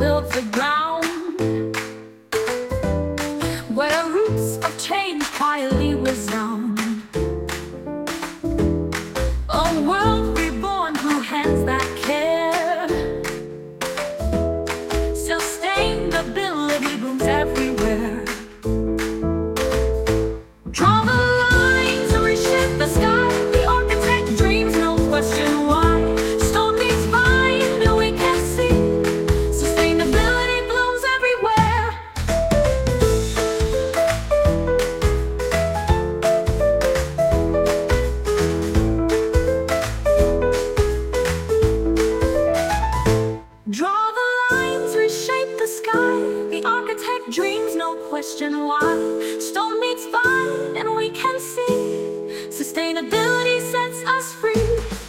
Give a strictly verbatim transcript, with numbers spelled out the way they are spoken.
built the ground, where the roots of change quietly resound. A world reborn through hands that care. Sustainability blooms everywhere. Draw the lines to reshape the sky. The architect dreams, no question why. Stone meets fine, and we can see sustainability blooms everywhere. Draw the lines, reshape the sky. The architect dreams, no question why. Stone meets fire, and we can see sustainability sets us free.